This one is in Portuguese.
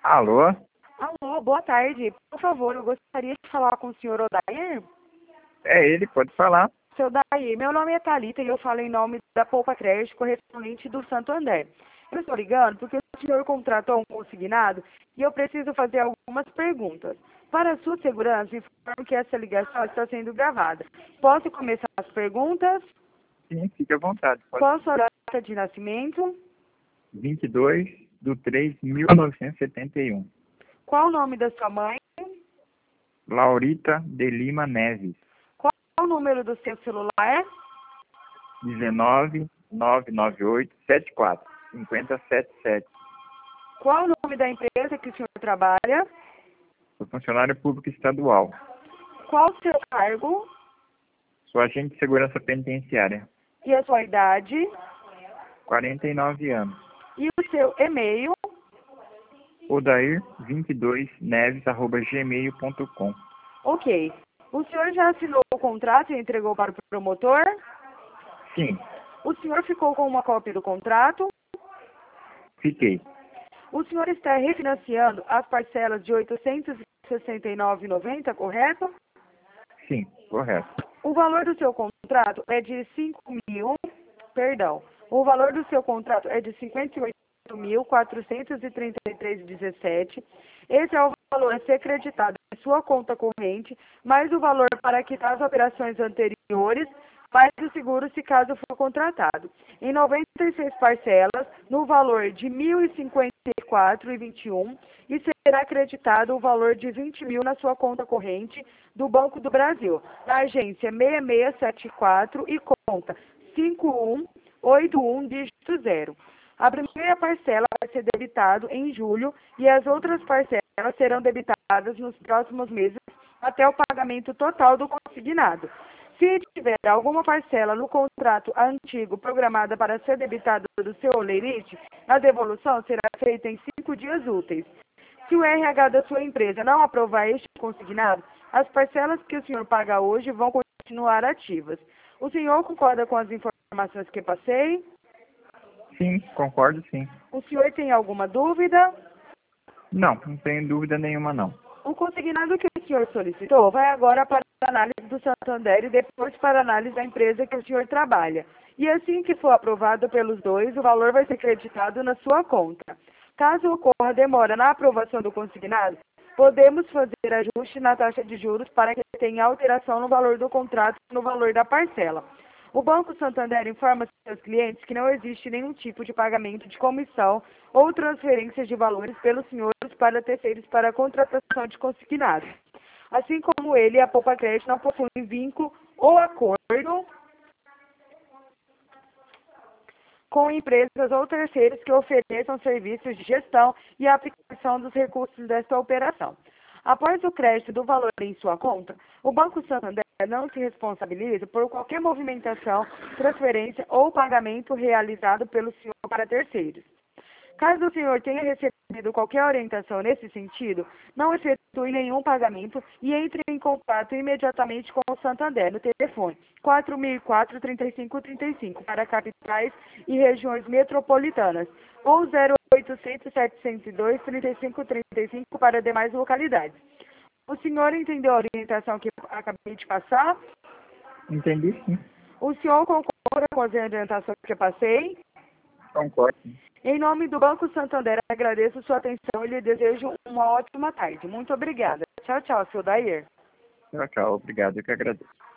Alô? Alô, boa tarde. Por favor, eu gostaria de falar com o senhor Odair. É ele, pode falar. Seu Odair, meu nome é Thalita e eu falo em nome da Poupa Crédito, correspondente do Santo André. Eu estou ligando porque o senhor contratou um consignado e eu preciso fazer algumas perguntas. Para a sua segurança, informo que essa ligação está sendo gravada. Posso começar as perguntas? Sim, fique à vontade. Pode. Qual a sua data de nascimento? 22/3/1971. Qual o nome da sua mãe? Laurita de Lima Neves. Qual o número do seu celular? 19/998/74/5077. Qual o nome da empresa que o senhor trabalha? Sou funcionário público estadual. Qual o seu cargo Sou agente de segurança penitenciária. e a sua idade? 49 anos. E o seu e-mail? Odair22neves@gmail.com. Ok. O senhor já assinou o contrato e entregou para o promotor? Sim, O senhor ficou com uma cópia do contrato? fiquei. O senhor está refinanciando as parcelas de R$ 869,90, correto? Sim, correto. O valor do seu contrato é de o valor do seu contrato é de 58.433,17. Esse é o valor a ser creditado em sua conta corrente, mais o valor para quitar as operações anteriores, mais o seguro se caso for contratado. Em 96 parcelas, no valor de R$ 1.054,21, e será acreditado o valor de 20 mil na sua conta corrente do Banco do Brasil, na agência 6674 e conta 5181 dígito 0. A primeira parcela vai ser debitada em julho e as outras parcelas serão debitadas nos próximos meses até o pagamento total do consignado. Se tiver alguma parcela no contrato antigo programada para ser debitada do seu olerite, a devolução será feita em 5 dias úteis. Se o RH da sua empresa não aprovar este consignado, as parcelas que o senhor paga hoje vão continuar ativas. O senhor concorda com as informações que passei? Sim, concordo sim. O senhor tem alguma dúvida? Não tenho dúvida nenhuma não. O consignado que o senhor solicitou vai agora para a análise do Santander e depois para a análise da empresa que o senhor trabalha. E assim que for aprovado pelos dois, o valor vai ser creditado na sua conta. Caso ocorra demora na aprovação do consignado, podemos fazer ajuste na taxa de juros para que tenha alteração no valor do contrato e no valor da parcela. O Banco Santander informa seus clientes que não existe nenhum tipo de pagamento de comissão ou transferência de valores pelos senhores para terceiros para a contratação de consignados. Assim como ele, a Poupa Crédito não possui vínculo ou acordo com empresas ou terceiros que ofereçam serviços de gestão e aplicação dos recursos desta operação. Após o crédito do valor em sua conta, o Banco Santander não se responsabiliza por qualquer movimentação, transferência ou pagamento realizado pelo senhor para terceiros. Caso o senhor tenha recebido qualquer orientação nesse sentido, não efetue nenhum pagamento e entre em contato imediatamente com o Santander no telefone 4004-3535 para capitais e regiões metropolitanas ou 0800-702-3535 para demais localidades. O senhor entendeu a orientação que acabei de passar? Entendi sim. O senhor concorda com as orientações que eu passei? Concordo. Em nome do Banco Santander, agradeço sua atenção e lhe desejo uma ótima tarde. Muito obrigada. Tchau, tchau, seu Dair. Tchau, tchau. Obrigado, eu que agradeço.